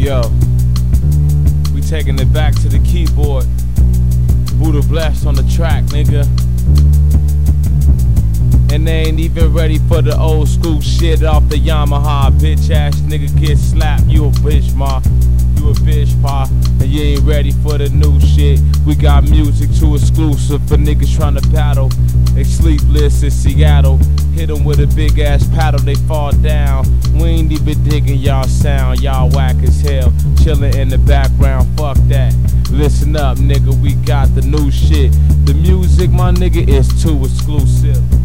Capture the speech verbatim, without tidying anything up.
Yo, we taking it back to the keyboard. Buddha Bless on the track, nigga. And they ain't even ready for the old school shit off the Yamaha. Bitch ass nigga get slapped, you a bitch, ma. You a bitch, pa. And you ain't ready for the new shit. We got music too exclusive for niggas trying to battle. They sleepless in Seattle. Hit them with a big ass paddle, they fall down. We ain't even digging y'all sound, y'all whack as hell. Chillin' in the background, fuck that. Listen up, nigga, we got the new shit. The music, my nigga, is too exclusive.